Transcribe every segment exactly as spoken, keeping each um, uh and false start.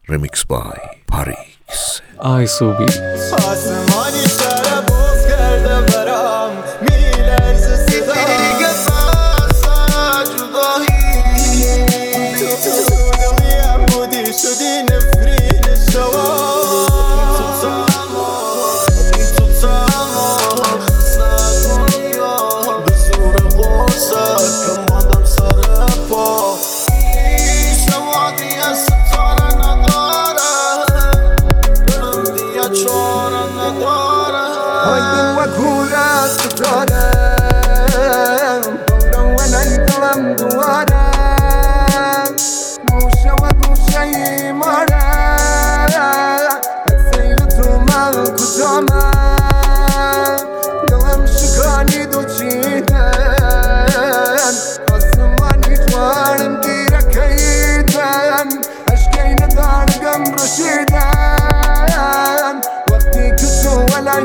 Remix by Parix. آی سوبی آسمانی سر باز کرده برام میلرزه صدا دیگه بسا جدایی تو دلیم بودی شدی نفرین شوا تو تمام نکنی به زور قرصت کم آدم سر پا شوادی از ستاره نداره برم دیگه چاره نداره هایم و کورت ستاره برم و نگلم دواره گوشه و گوشه ایماره سیل تو من کجامه دلم شکانی دو چیدن آسمانی توارم گیره کهیدن عشقی ندارگم رشیدن وقتی که تو ولای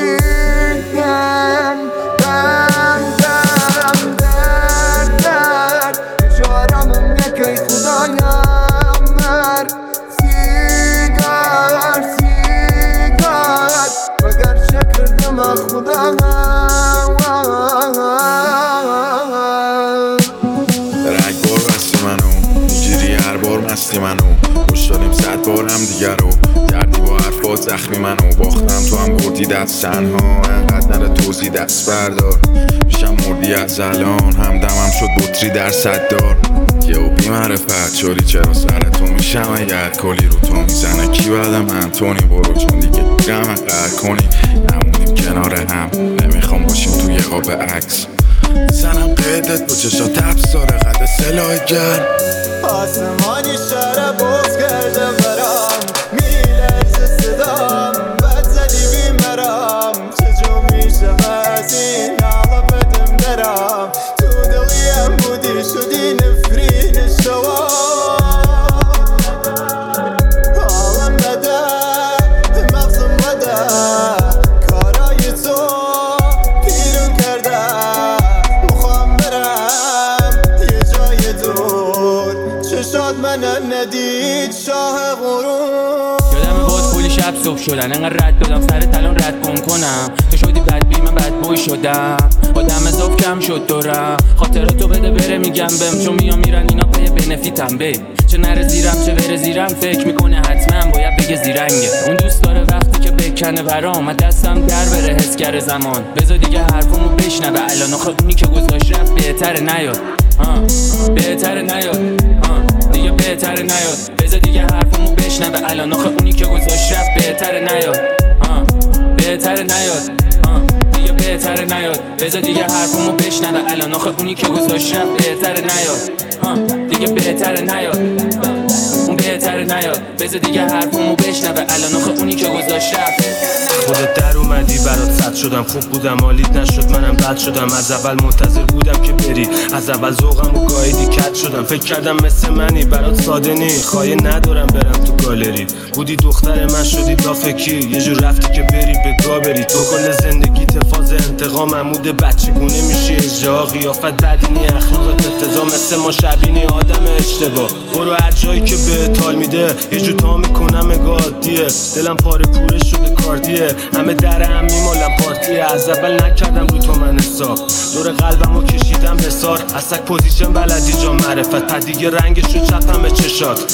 مچیدن دن دن در در جارمم یکی خدایم مر سیگار سیگار مگر شکردم خدایم رگبار بستی منو اینجوری هر بار مستی منو خوش دادیم صد بار هم دیگر رو دردی با حرفات زخمی منو باختم تو هم بردی دست تنها انقدر نره توضیح دست بردار میشم مردی از الان همدمم شد بطری در صد دار یه و بی معرفت شوری چرا سر تو میشم اگر کلی رو تو میزنه کی بعد من تونی برو چون دیگه غم قهر کنی نمونیم کنار هم نمیخوام باشیم توی قاب عکس زنم قیدت با چشات تبس داره قد سلاح گرم آسمانی شهر باز کرده برام میلرزه صدام بد زدی بی مرام چجور میشه از این نالا بدم درام تو دلیم بودی شدی نفرین شوا حالم بده مغزم بده کارای تو پیرون کرده مخوام برم یه جای دور چشات من ندید شاه غرور یادم بود پولی شب صبح شدن انقدر رد دادم سر تلان رد کن کنم تو شدی بد بی من بد بوی شدم آدم اضاف کم شد دورم خاطراتو بده بره میگم بهم چون میام میرن اینا پای بنفیتم به چه نره زیرم چه بره زیرم فکر میکنه حتما باید بگه زیرنگه اون دوست داره وقتی که بکنه برام دستم در بره حس کرده زمان بذار دیگه حرفمو بشنوه الان آخه اونی که گذاشت رفت بهتره نیاد بهتره نیاد دیگه بهتره نیاد بذار دیگه حرفمو بشنوه الان آخه اونی که گذاشت رفت بهتره نیاد بهتره نیاد دیگه بهتره نیاد بذار دیگه حرفمو بشنوه الان آخه اونی که گذاشت رفت بهتره نیاد دیگه بهتره نیاد اون بهتره نیاد بذار دیگه حرفمو بشنوه الان آخه اونی که گذاشت رفت خودت در اومدی برات صد شدم خوب بودم حالیت نشد منم بد شدم از اول منتظر بودم که بری از اول ذوقم و گایدی کج شدم فکر کردم مثل منی برات ساده نی خواهی ندارم برم تو گالری بودی دختر من شدی دافکی یه جور رفتی که بری به گا بری تو کل زندگیت فاز انتقام عمود بچگونه میشی اجرا قیافت بدینی اخلاقت افتضاح مثل ما شبینی آدم اشتباه برو هر جایی که به تال میده یه جو تا میکنم گادیه دلم پاره پوره شده کاردیه همه در هم میمالم پارتیه از اول نکردم رو تو من حساب دور قلبمو کشیدم حسار از تک پوزیشن بلدی جا معرفت پد دیگه رنگش رو چپم به چشات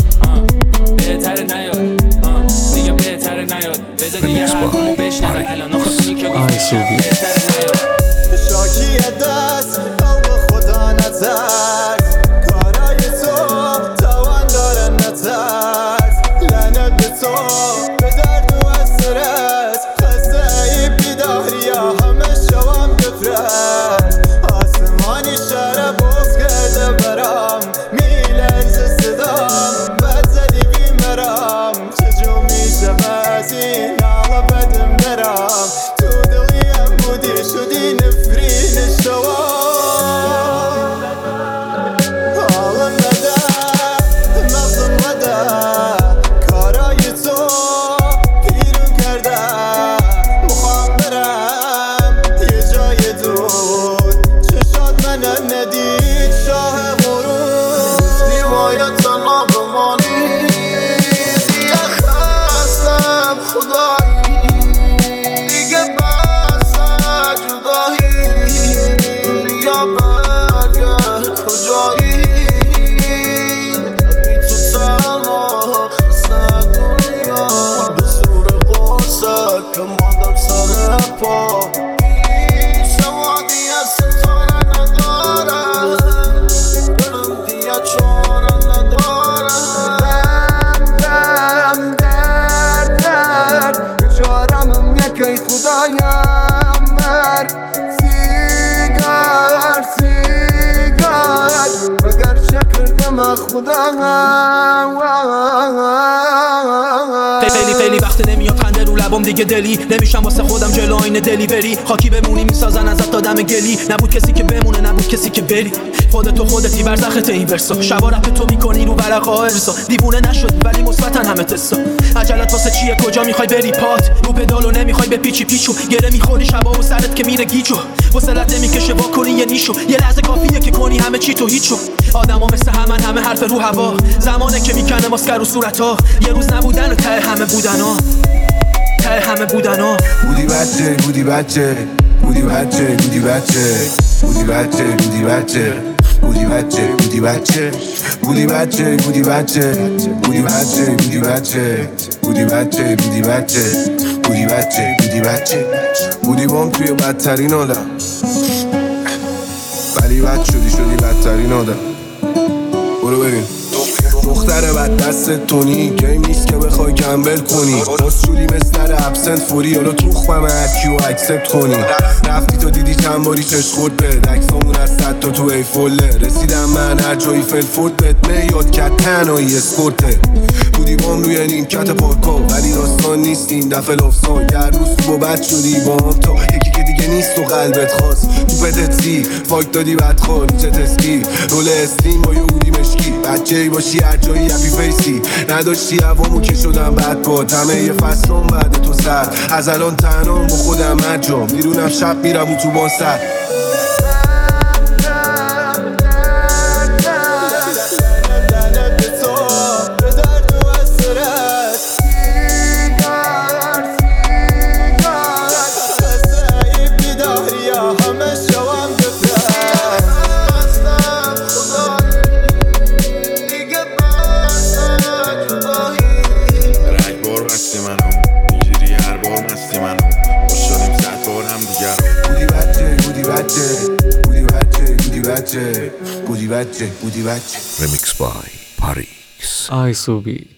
بهتره نیاد دیگه بهتره نیاد بذار دیگه حرفمو بشنوه الان آخه اونی که گذاشت بهتره نیاد شاکی دست قلب خدا نترس کارای تو توان داره نترس لعنت به تو به درد و استرس خسته ای بیداری همه شوام دپرس آسمانی شهر باز کرده برام میلرزه صدام بد زدی بی مرام چجور میشه از این حالا بدم درام تو دلیم بودی از خودم خیلی خیلی وقت نمیاد خنده رو لبام دیگه دلی نمیشم واسه خودم جلو آینه دلیوری خاکی بمونی میسازن ازت آدم گلی نبود کسی که بمونه نبود کسی که بری خودتو خودتی برزخت این ورسا شبا رپ تو میکنی رو ورقا ارسا دیوونه نشدی ولی مثبتن همه تستا عجلت واسه چیه کجا میخوای بری پات رو پدالو نمیخوای به پیچی پیچو گره میخوری شبا و سرت که میره گیجو وصلت نمیکشه وا کنی یه نیشو یه لحظه کافیه که کنی همه چی تو هیچو آدما مثل همن همه حرف رو هوا زمانه که میکنه ماسکر و صورتا یه روز نبودن و ته همه بودنا ته همه بودنا بودی بچه بودی بچه بودی بچه بودی بچه بودی بچه بودی بچه بودی بچه بودی بچه بودی بچه بودی بچه بودی بچه بودی بچه بودی بچه بودی بچه بودی بچه بودی بچه بودی بام توی بدترین آدم ولی بد شدی شدی بدترین آدم برو بریم دختر بد دست تونی گیم نیست که بخوای کمبل کنی باز شدی مثل ابسنت فوری حالا تو خوام هرکیو اکسپت کنی رفتی تو دیدی چند باری چش خورد به عکسامون از صد تا تو ای فوله رسیدم من هر جایی فلفورد بهت میاد که تنهایی اسپورته بودی بام روی نیمکت پارکا ولی داستان نیست این دفعه لافسان در روز تو بد شدی با هم تا یکی که دیگه نیست و قلبت خواست تو پتت سی فاک دادی بدخواد چه تسکی رول استیم با یهودی مشکی بچه ای باشی هر جایی هپی فیسی نداشتی هوامو که شدم بد باد همه یه فصلم بعد تو سر از الان تنهام با خودم مجام بیرونم شب میرم و تو با سر Remixed by Parix. Ay Subi.